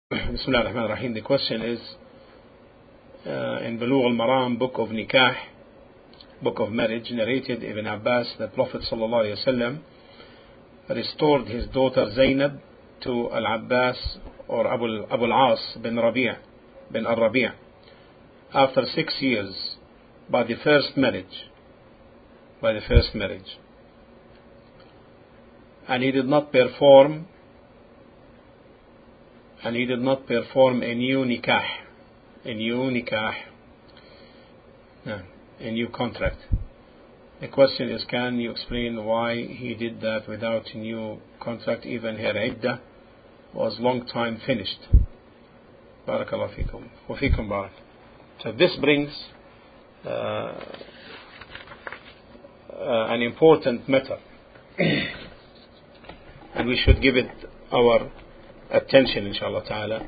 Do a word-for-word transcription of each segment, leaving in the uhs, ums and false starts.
Bismillah ar-Rahman ar-Rahim. The question is uh, in Bulugh al-Maram, book of Nikah, book of marriage, narrated Ibn Abbas, the Prophet sallallahu alaihi wasallam restored his daughter Zainab to Al-Abbas or Abu, Abu al-As bin Rabi' bin al-Rabi' after six years by the first marriage by the first marriage and he did not perform and he did not perform a new nikah a new nikah no, a new contract. The question is, can you explain why he did that without a new contract? Even her iddah was long time finished. Barakallahu fikum. Wa fikum barak. So this brings uh, uh, an important matter and we should give it our attention, inshallah ta'ala.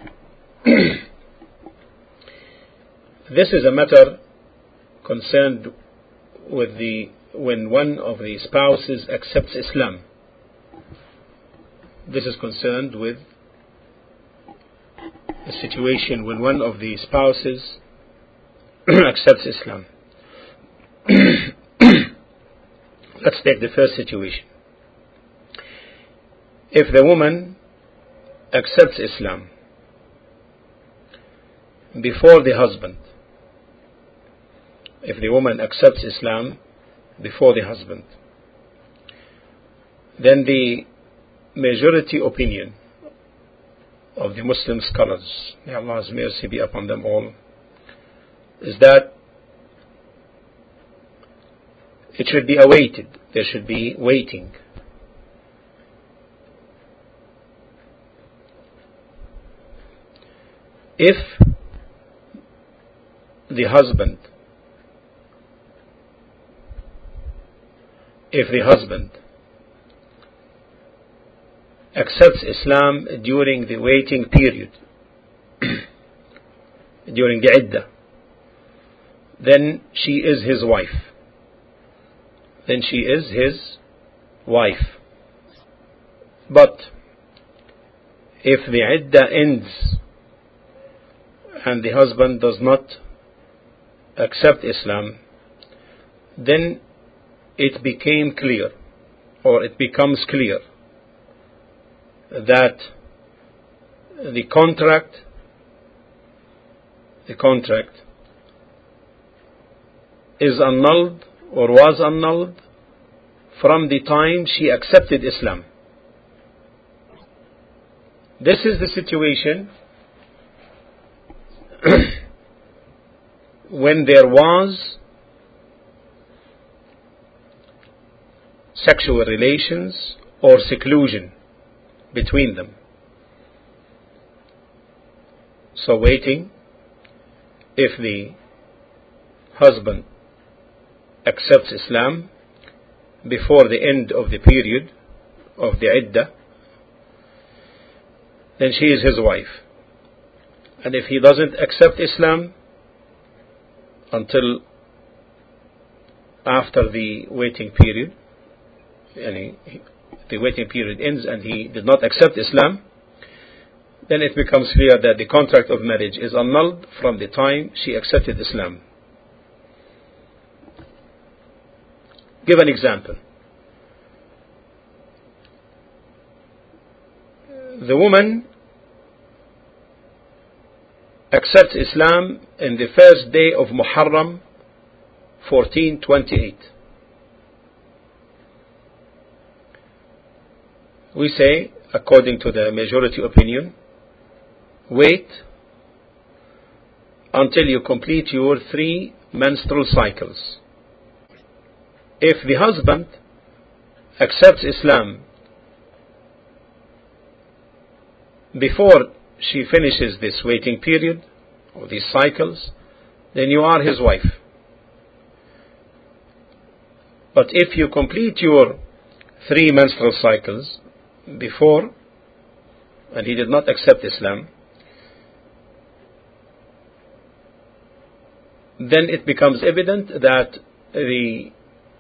This is a matter concerned with the when one of the spouses accepts Islam. This is concerned with a situation when one of the spouses accepts Islam. Let's take the first situation. If the woman accepts Islam before the husband, if the woman accepts Islam before the husband, then the majority opinion of the Muslim scholars, may Allah's mercy be upon them all, is that it should be awaited. There should be waiting. If the husband if the husband accepts Islam during the waiting period, during the iddah, then she is his wife. Then she is his wife. But if the iddah ends and the husband does not accept Islam, then it became clear, or it becomes clear, that the contract, the contract is annulled or was annulled from the time she accepted Islam. This is the situation when there was sexual relations or seclusion between them. So waiting, if the husband accepts Islam before the end of the period of the iddah, then she is his wife. And if he doesn't accept Islam until after the waiting period, and he, the waiting period ends and he did not accept Islam, then it becomes clear that the contract of marriage is annulled from the time she accepted Islam. Give an example. The woman accepts Islam in the first day of Muharram fourteen twenty-eight. We say, according to the majority opinion, wait until you complete your three menstrual cycles. If the husband accepts Islam before she finishes this waiting period or these cycles, then you are his wife. But if you complete your three menstrual cycles before and he did not accept Islam, then it becomes evident that the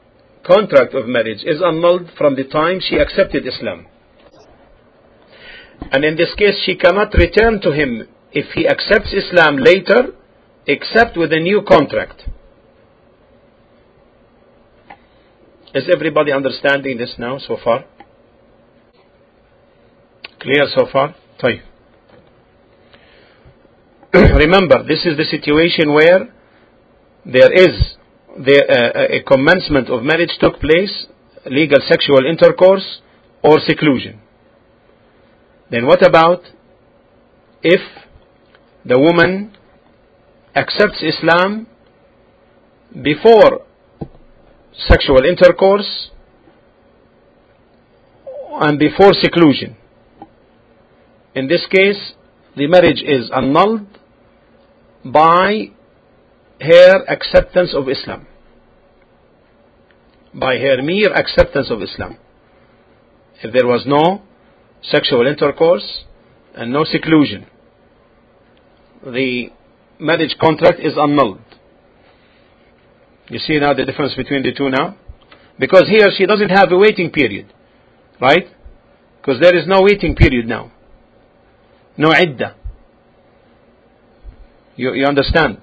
contract of marriage is annulled from the time she accepted Islam. And in this case, she cannot return to him if he accepts Islam later, except with a new contract. Is everybody understanding this now so far? Clear so far? طيب. Remember, this is the situation where there is the, uh, a commencement of marriage took place, legal sexual intercourse or seclusion. Then what about if the woman accepts Islam before sexual intercourse and before seclusion? In this case, the marriage is annulled by her acceptance of Islam, by her mere acceptance of Islam. If there was no sexual intercourse and no seclusion, the marriage contract is annulled. You see now the difference between the two now? Because here she doesn't have a waiting period, right? Because there is no waiting period now. No iddah. You, you understand?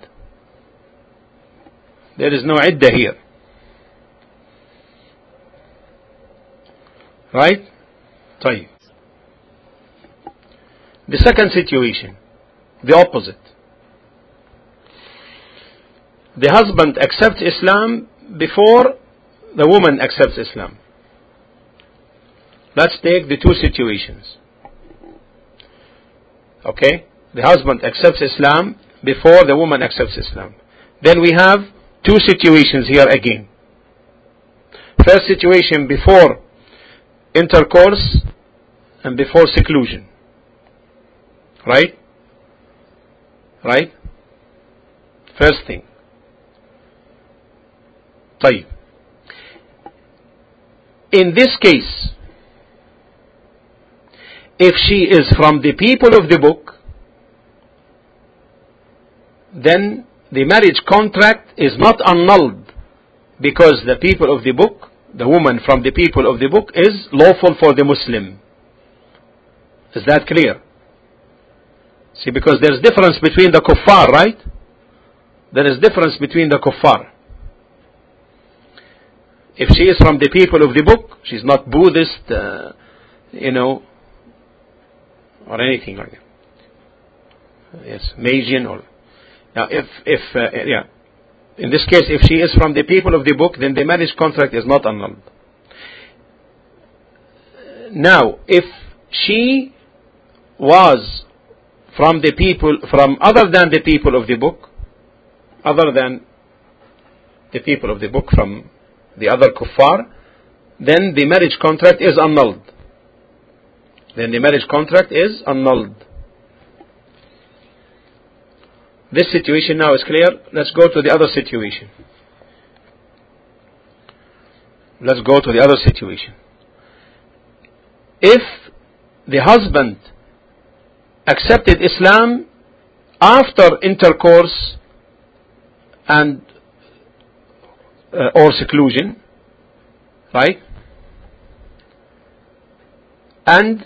There is no iddah here. Right? طيب. The second situation, the opposite. The husband accepts Islam before the woman accepts Islam. Let's take the two situations. Okay? The husband accepts Islam before the woman accepts Islam. Then we have two situations here again. First situation, before intercourse and before seclusion. Right? Right? First thing. طيب. In this case, if she is from the people of the book, then the marriage contract is not annulled, because the people of the book, the woman from the people of the book, is lawful for the Muslim. Is that clear? See, because there is difference between the kuffar, right? There is difference between the kuffar. If she is from the people of the book, she is not Buddhist, uh, you know, or anything like that. Yes, Magian or... Now, if, if uh, yeah, in this case, if she is from the people of the book, then the marriage contract is not annulled. Now, if she was from the people, from other than the people of the book, other than the people of the book, from the other kuffar, then the marriage contract is annulled. Then the marriage contract is annulled. This situation now is clear. Let's go to the other situation. Let's go to the other situation. If the husband accepted Islam after intercourse and uh, or seclusion, right? And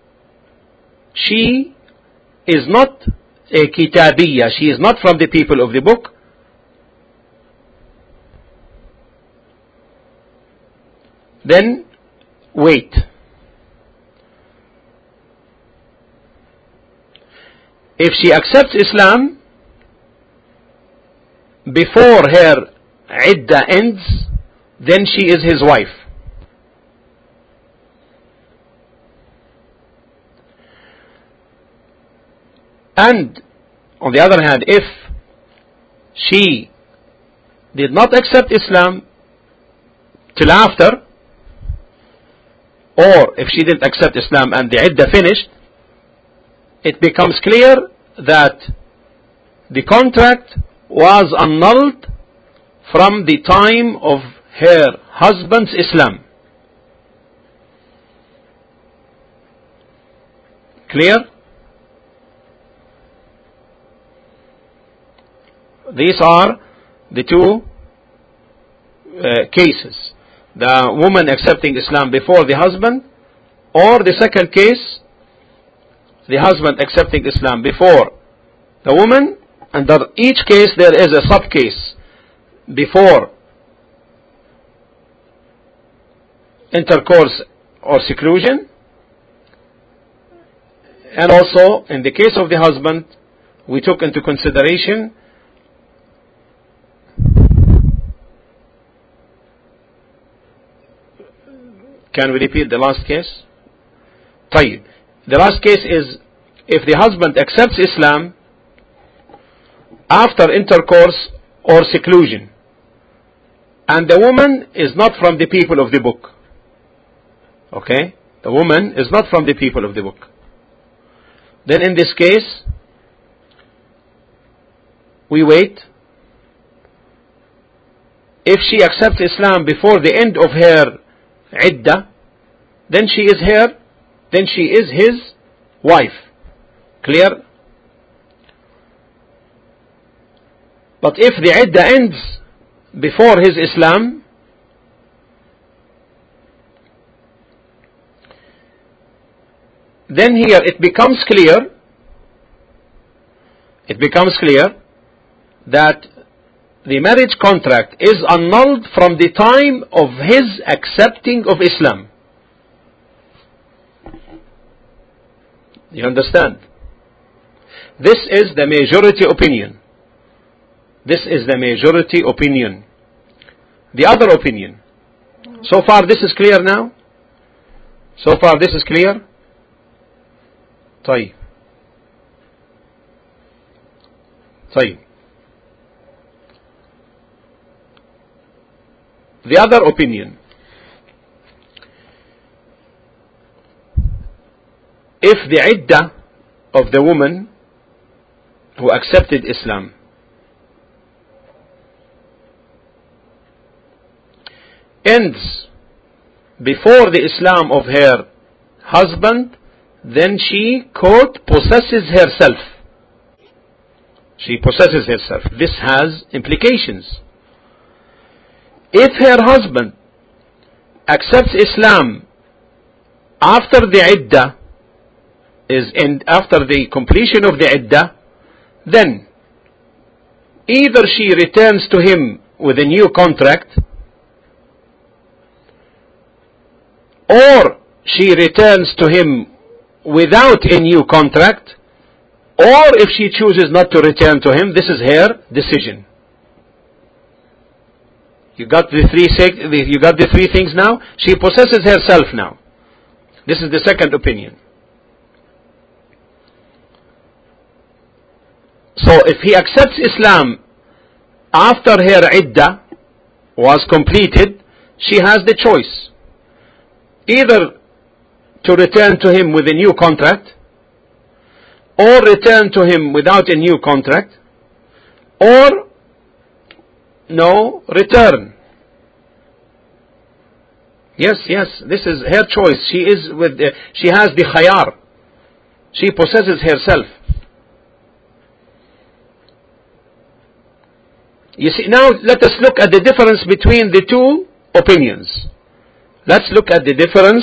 she is not a kitabiyya, she is not from the people of the book, then wait. If she accepts Islam before her iddah ends, then she is his wife. And on the other hand, if she did not accept Islam till after, or if she didn't accept Islam and the iddah finished, it becomes clear that the contract was annulled from the time of her husband's Islam. Clear? These are the two uh, cases. The woman accepting Islam before the husband, or the second case, the husband accepting Islam before the woman, under each case there is a sub-case before intercourse or seclusion, and also in the case of the husband we took into consideration can we repeat the last case? طيب. The last case is if the husband accepts Islam after intercourse or seclusion, and the woman is not from the people of the book. Okay? The woman is not from the people of the book. Then in this case, we wait. If she accepts Islam before the end of her iddah, then she is her, then she is his wife. Clear? But if the iddah ends before his Islam, then here it becomes clear, it becomes clear that the marriage contract is annulled from the time of his accepting of Islam. You understand? This is the majority opinion. This is the majority opinion. The other opinion. So far this is clear now? So far this is clear? طيب. طيب. The other opinion. If the iddah of the woman who accepted Islam ends before the Islam of her husband, then she, quote, possesses herself. She possesses herself. This has implications. If her husband accepts Islam after the iddah is in, after the completion of the iddah, then either she returns to him with a new contract, or she returns to him without a new contract, or if she chooses not to return to him, this is her decision. You got the three you got the three things now? She possesses herself now. This is the second opinion. So if he accepts Islam after her iddah was completed, she has the choice. Either to return to him with a new contract, or return to him without a new contract, or no return. Yes, yes, this is her choice. She is with the, she has the khayar. She possesses herself. You see, now let us look at the difference between the two opinions. Let's look at the difference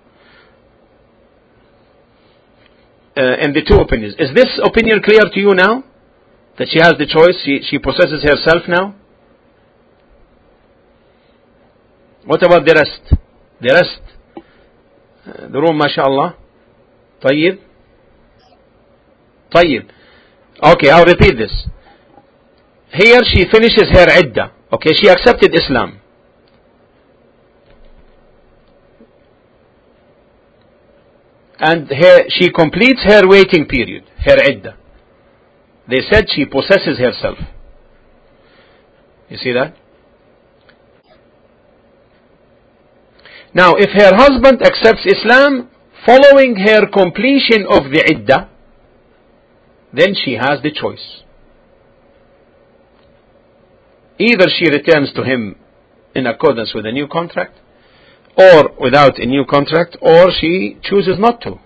uh, in the two opinions. Is this opinion clear to you now? That she has the choice, she, she possesses herself now? What about the rest? The rest? Uh, the room, mashallah. طيب. طيب. Okay, I'll repeat this. Here she finishes her iddah. Okay, she accepted Islam. And her, she completes her waiting period, her iddah. They said she possesses herself. You see that? Now, if her husband accepts Islam following her completion of the iddah, then she has the choice. Either she returns to him in accordance with a new contract, or without a new contract, or she chooses not to.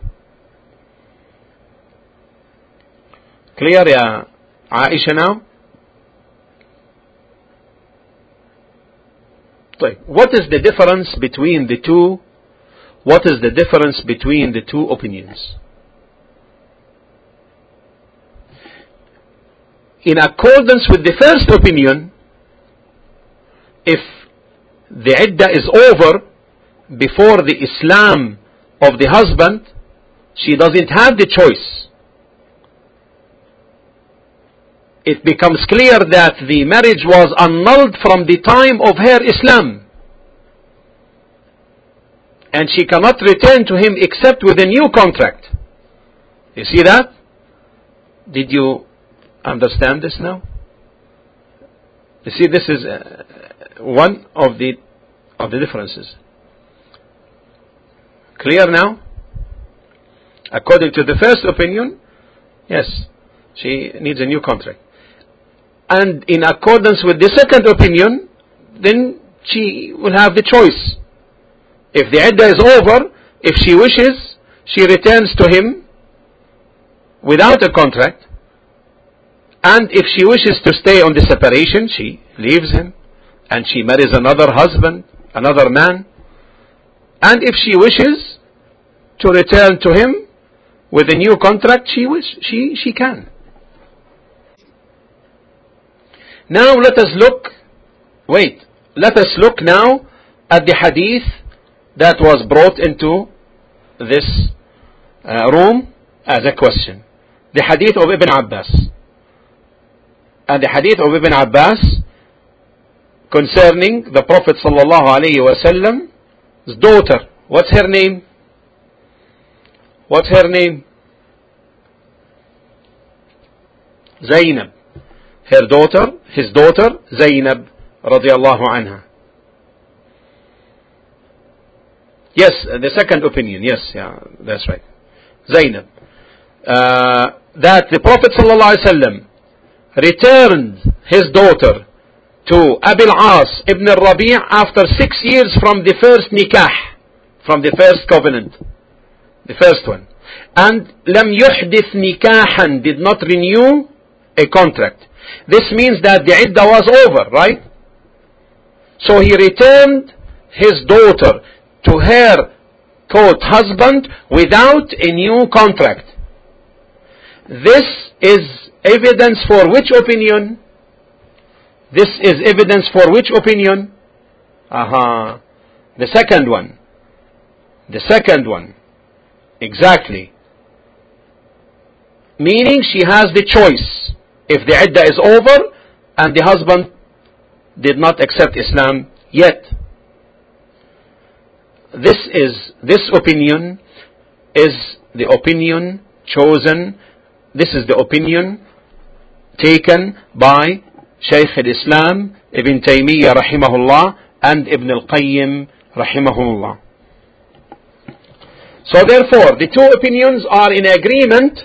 Clear, ya Aisha now? What is the difference between the two? What is the difference between the two opinions? in accordance with the first opinion, if the iddah is over before the Islam of the husband, she doesn't have the choice. It becomes clear that the marriage was annulled from the time of her Islam, and she cannot return to him except with a new contract. You see that? Did you understand this now? You see, this is uh, one of the of the differences. Clear now? According to the first opinion, yes, she needs a new contract. And in accordance with the second opinion, then she will have the choice. If the iddah is over, if she wishes, she returns to him without a contract. And if she wishes to stay on the separation, she leaves him and she marries another husband, another man. And if she wishes to return to him with a new contract, she wish, she, she can. Now let us look, wait, let us look now at the hadith that was brought into this uh, room as a question. The hadith of Ibn Abbas. And the hadith of Ibn Abbas concerning the Prophet sallallahu alaihi wasallam's daughter. What's her name? What's her name? Zainab. Her daughter, his daughter, Zainab radiallahu anha. Yes, the second opinion. Yes, yeah, that's right. Zainab. Uh, that the Prophet sallallahu alaihi wasallam returned his daughter to Abil As ibn al-Rabi' after six years from the first nikah, from the first covenant, the first one. And lam yuhdith nikahan, did not renew a contract. This means that the iddah was over, right? So he returned his daughter to her quote husband without a new contract. This is evidence for which opinion? This is evidence for which opinion? Aha. The second one. The second one. Exactly. Meaning she has the choice. If the iddah is over and the husband did not accept Islam yet. This is, this opinion is the opinion chosen. This is the opinion taken by Shaykh al-Islam Ibn Taymiyyah rahimahullah and Ibn al-Qayyim rahimahullah. So therefore, the two opinions are in agreement.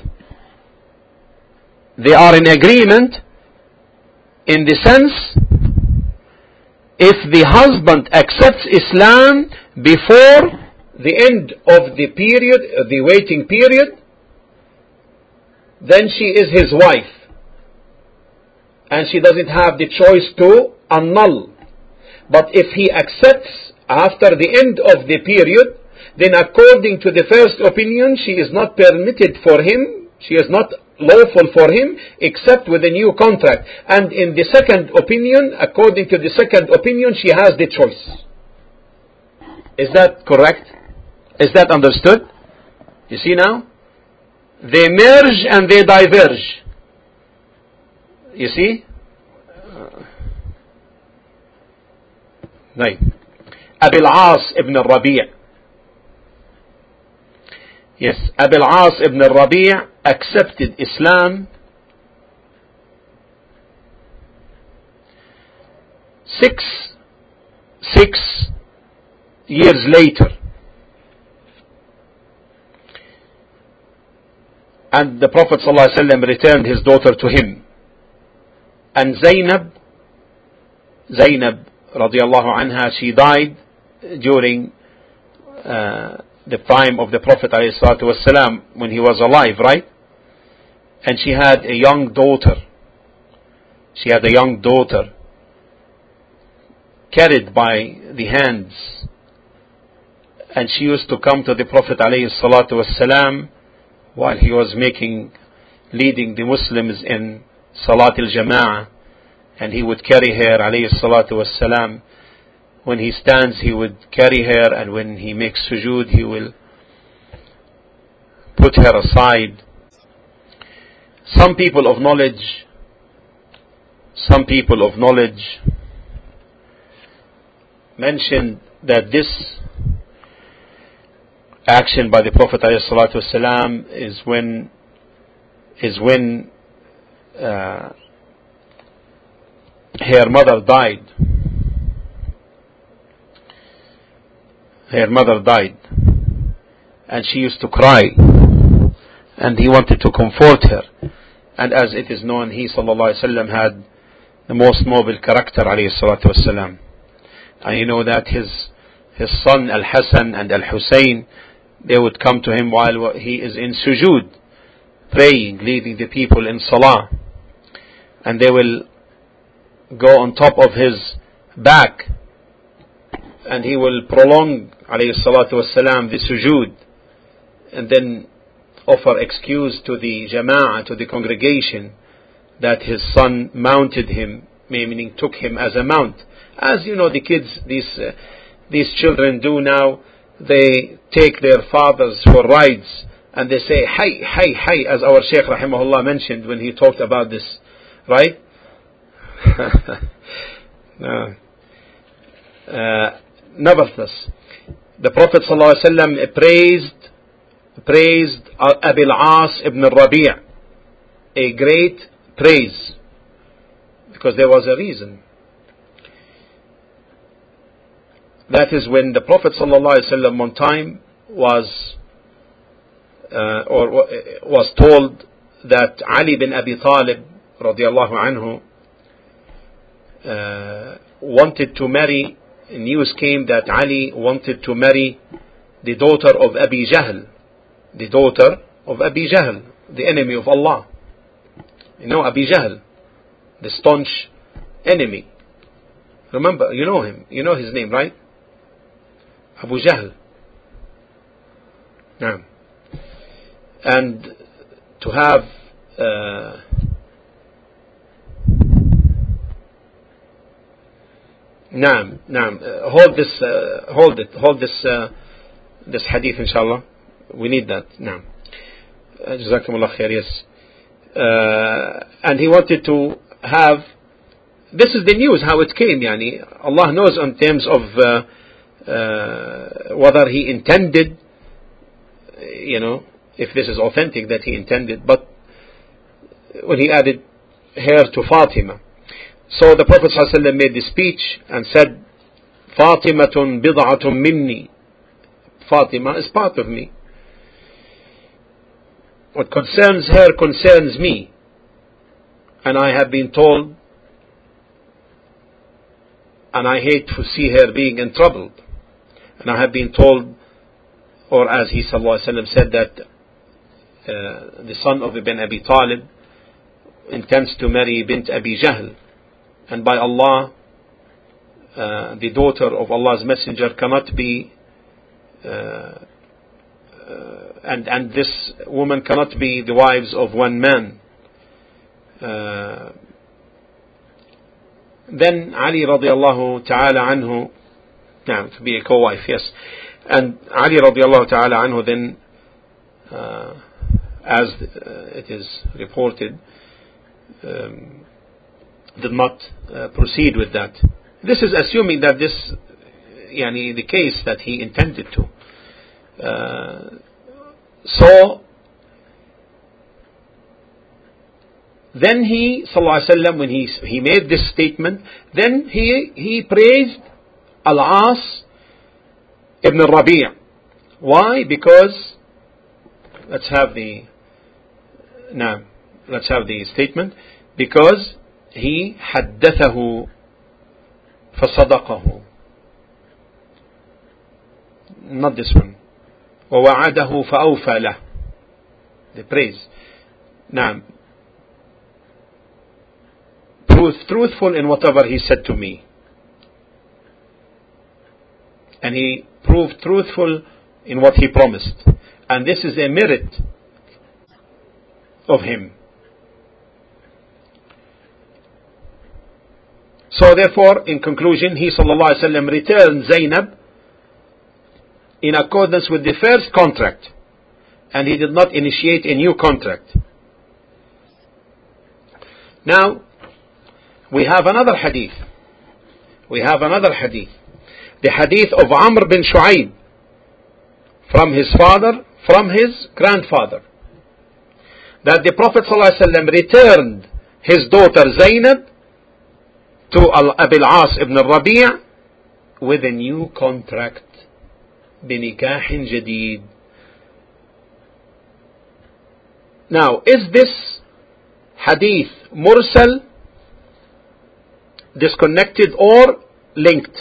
They are in agreement in the sense, if the husband accepts Islam before the end of the period, the waiting period, then she is his wife. And she doesn't have the choice to annul. But if he accepts after the end of the period, then according to the first opinion, she is not permitted for him, she is not lawful for him, except with a new contract. And in the second opinion, according to the second opinion, she has the choice. Is that correct? Is that understood? You see now? They merge and they diverge. You see? Right. Abil As ibn al-Rabi'. Yes, Abil As ibn al-Rabi' accepted Islam six, six years later. And the Prophet ﷺ returned his daughter to him. And Zainab, Zainab radiallahu anha, she died during uh, the time of the Prophet ﷺ when he was alive, right? And she had a young daughter. She had a young daughter carried by the hands. And she used to come to the Prophet ﷺ while he was making, leading the Muslims in Salat al-Jama'ah, and he would carry her, alayhi salatu wassalam. When he stands, he would carry her, and when he makes sujood, he will put her aside. Some people of knowledge, some people of knowledge mentioned that this action by the Prophet ﷺ is when is when uh, her mother died. Her mother died, and she used to cry, and he wanted to comfort her. And as it is known, he sallallahu alaihi wasallam had the most noble character, alayhi salatu wasallam. And you know that his his son Al-Hasan and Al-Husayn, they would come to him while he is in sujood, praying, leading the people in salah, and they will go on top of his back, and he will prolong, alayhi salatu wasalam, the sujood, and then offer excuse to the jama'ah, to the congregation, that his son mounted him, meaning took him as a mount. As you know, the kids, these uh, these children do now, they take their fathers for rides, and they say, "Hay, hay, hay," as our Shaykh rahimahullah mentioned when he talked about this, right? no. uh, nevertheless, the Prophet sallallahu alaihi wasallam praised praised Abil As ibn al-Rabi', a great praise, because there was a reason. That is when the Prophet sallallahu alaihi wasallam one time was uh, or was told that Ali bin Abi Talib radiallahu anhu uh, wanted to marry. News came that Ali wanted to marry the daughter of Abi Jahl, the daughter of Abi Jahl, the enemy of Allah. You know Abi Jahl, the staunch enemy. Remember, you know him, you know his name, right? Abu Jahl. Naam. And to have uh, Naam, naam. Uh, hold this, uh, hold it, hold this, uh, this hadith, inshallah. We need that. Naam. Uh, Jazakumullah khair, yes. Uh, and he wanted to have, this is the news, how it came, yani. Allah knows in terms of uh, uh, whether he intended, you know, if this is authentic that he intended, but when he added her to Fatima. So the Prophet ﷺ made the speech and said, Fatimatun bid'atun minni. Fatima is part of me. What concerns her concerns me. And I have been told, and I hate to see her being in trouble. And I have been told, or as he sallallahu alaihi wasallam said, that uh, the son of Ibn Abi Talib intends to marry bint Abi Jahl. And by Allah, uh, the daughter of Allah's Messenger cannot be, uh, uh, and and this woman cannot be the wives of one man. Uh, then Ali radiallahu ta'ala anhu, now to be a co-wife, yes. And Ali radiallahu ta'ala anhu then, uh, as uh, it is reported, um, did not uh, proceed with that. This is assuming that this, yani, the case that he intended to. Uh, so, then he, sallallahu alaihi wasallam, when he he made this statement, then he he praised Al-As ibn al-Rabi'. Why? Because, let's have the, now, let's have the statement. Because he حدثه فصدقه. Not this one. ووعده فأوفى له. The praise. Now, truth, truthful in whatever he said to me. And he proved truthful in what he promised. And this is a merit of him. So therefore, in conclusion, he sallallahu alaihi wasallam returned Zainab in accordance with the first contract, and he did not initiate a new contract. Now, we have another hadith. We have another hadith. The hadith of Amr bin Shu'aib from his father, from his grandfather, that the Prophet ﷺ returned his daughter Zainab to Abil As ibn al-Rabi' with a new contract, بنكاح جديد. Now, is this hadith mursal, disconnected, or linked?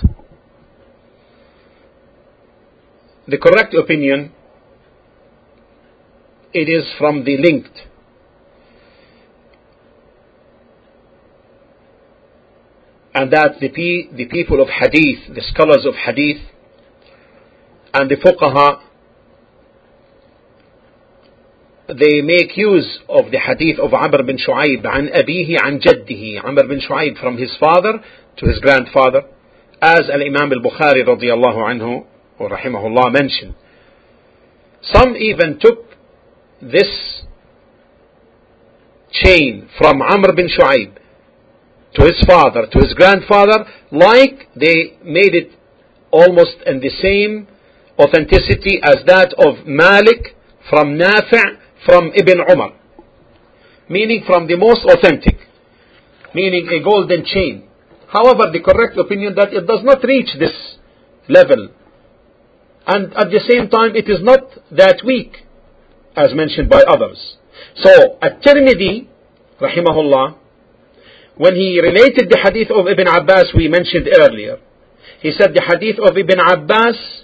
The correct opinion, it is from the linked. And that the, pe- the people of hadith, the scholars of hadith, and the fuqaha, they make use of the hadith of Amr bin Shu'aib, عن أبيه عن جده, Amr bin Shu'aib from his father to his grandfather, as Al-Imam al-Bukhari radiyallahu anhu or rahimahullah mentioned. Some even took this chain from Amr bin Shu'aib to his father, to his grandfather, like they made it almost in the same authenticity as that of Malik from Nafi' from Ibn Umar, meaning from the most authentic, meaning a golden chain. However, the correct opinion that it does not reach this level, and at the same time it is not that weak as mentioned by others. So At-Tirmidhi rahimahullah, when he related the hadith of Ibn Abbas we mentioned earlier, he said the hadith of Ibn Abbas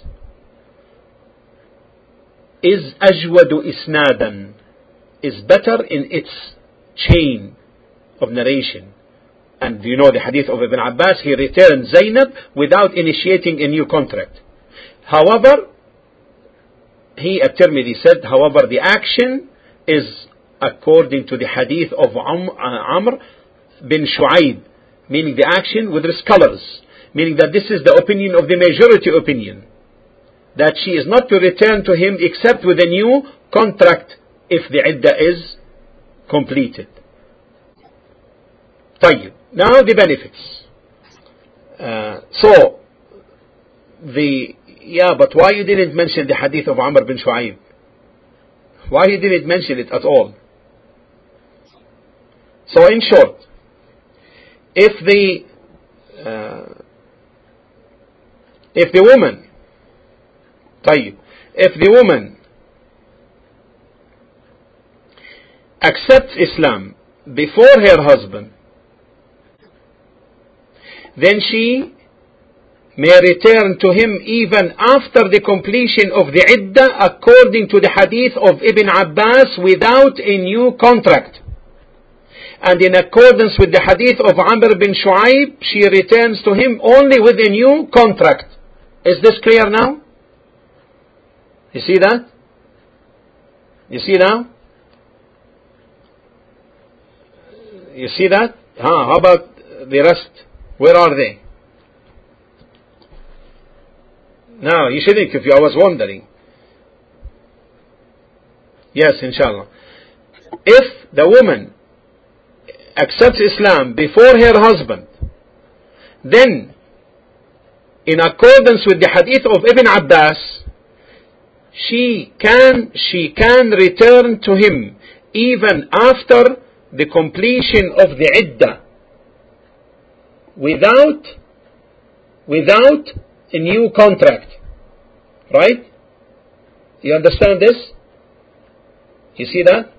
is ajwadu isnadan, is better in its chain of narration. And you know the hadith of Ibn Abbas, he returned Zainab without initiating a new contract. However, he at Tirmidhi said, however, the action is according to the hadith of Amr bin Shu'aib, meaning the action with the scholars, meaning that this is the opinion of the majority opinion, that she is not to return to him except with a new contract if the iddah is completed. طيب. Now the benefits. Uh, so, the, yeah, but why you didn't mention the hadith of Amr bin Shu'aib? Why you didn't mention it at all? So in short, if the, uh, if the woman, طيب, if the woman accepts Islam before her husband, then she may return to him even after the completion of the iddah according to the hadith of Ibn Abbas without a new contract. And in accordance with the hadith of Amr bin Shu'aib, she returns to him only with a new contract. Is this clear now? You see that? You see now? You see that? Huh, how about the rest? Where are they? Now, you shouldn't if you, I was wondering. Yes, inshallah. If the woman accepts Islam before her husband, then in accordance with the hadith of Ibn Abbas, she can, she can return to him even after the completion of the iddah without without a new contract. Right? You understand this? You see that?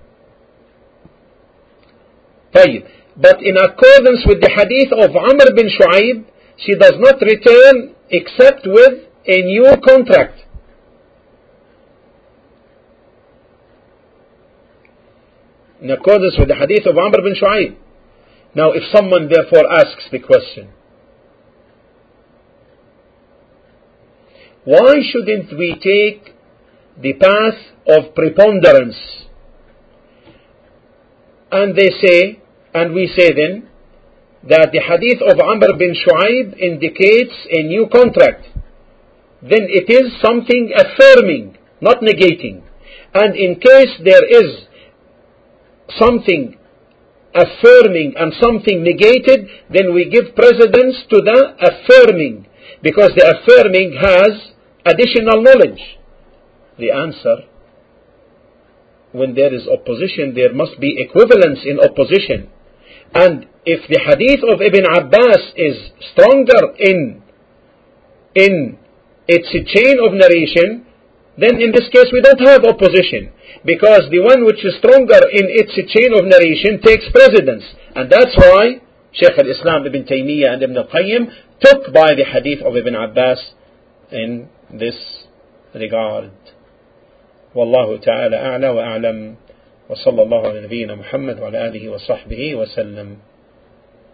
طيب. But in accordance with the hadith of Amr bin Shu'aib, she does not return except with a new contract. In accordance with the hadith of Amr bin Shu'aib. Now, if someone therefore asks the question, why shouldn't we take the path of preponderance? And they say, and we say then, that the hadith of Amr bin Shu'aib indicates a new contract, then it is something affirming, not negating. And in case there is something affirming and something negated, then we give precedence to the affirming, because the affirming has additional knowledge. The answer: when there is opposition, there must be equivalence in opposition. And if the hadith of Ibn Abbas is stronger in, in its chain of narration, then in this case we don't have opposition, because the one which is stronger in its chain of narration takes precedence. And that's why Shaykh al-Islam Ibn Taymiyyah and Ibn al-Qayyim took by the hadith of Ibn Abbas in this regard. والله تعالى أعلى وأعلم وصلى الله على نبينا محمد وعلى آله وصحبه وسلم.